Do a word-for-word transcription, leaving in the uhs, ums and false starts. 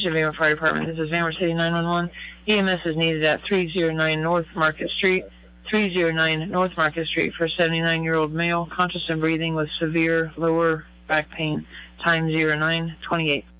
Van Fire Department. This is Van Wert City nine one one. E M S is needed at three oh nine North Market Street. three oh nine North Market Street for a seventy-nine-year-old male, conscious and breathing with severe lower back pain. Time zero nine twenty-eight.